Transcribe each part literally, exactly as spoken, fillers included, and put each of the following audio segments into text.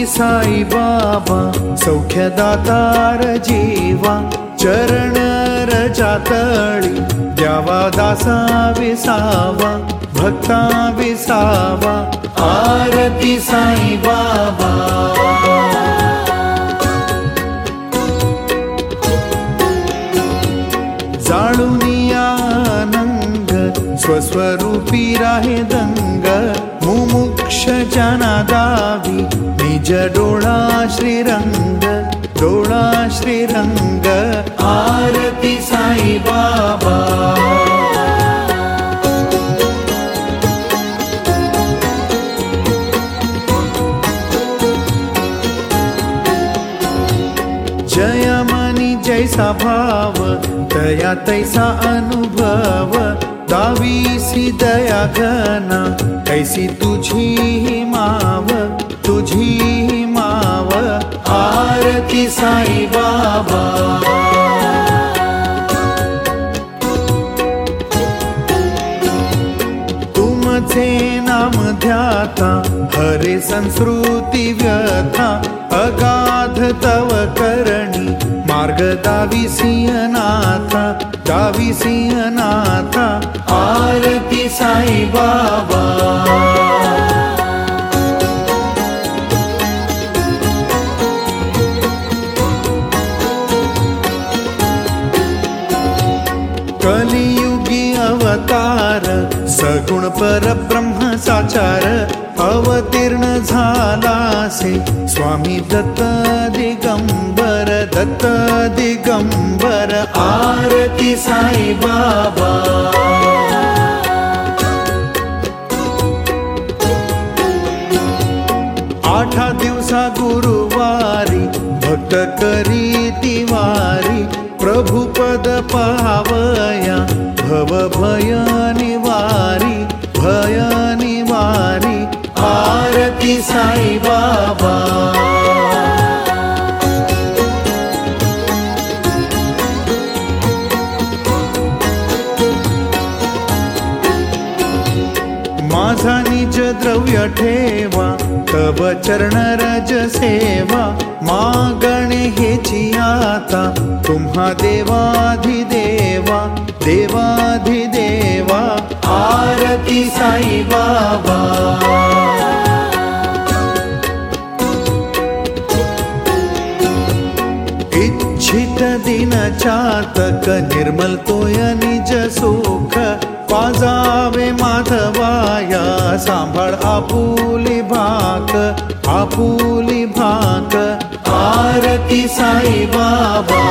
साई बाबा सौख्यदातार जीवा चरण रजा तळी द्यावा दासा विसावा भक्ता विसावा आरती साई बाबा जाळूनी आनंद स्वस्वरूपी राहे दंग मुमुक्ष जना दावी निज डोळा श्रीरंग डोळा श्रीरंग आरती साई बाबा जय मनी जैसा भाव तया तैसा अनुभव दावीसी दया घना कैसी तुझी माव तुझी माव आरती साई बाबा तुमचे नाम ध्याता हरे संस्कृती व्यथा अगाध तव करणी मार्ग दाविसिंहनाथा दाविसिंहनाथा आरती साई बाबा कलियुगी अवतार सगुण परब्रह्म साचार अवतीर्ण झालासे स्वामी दत्त दिगंबर दत्त दिगंबर आरती साई बाबा आठा दिवसा गुरुवारी भक्त करी तिवारी प्रभुपद पावया भव भय निवारी भय निवारी आरती साई बाबा माझा निज द्रव्य ठेवा तव चरण रज सेवा मागणे हेची आता तुम्हा देवाधिदेवा देवाधिदेवा आरती साई बाबा इच्छित दिन चातक निर्मल तोय निज सुख पाजावे माधवाया सांभाळ आपुली भाक आपुली भाक आरती साई बाबा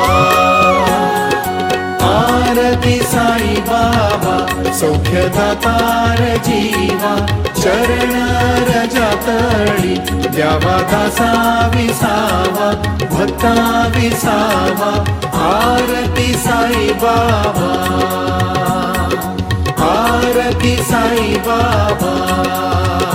आरती साई बाबा सौख्यदातार जीवा चरण रजा तळी द्यावा दासा विसावा भक्ता विसावा आरती साई बाबा आरती साई बाबा।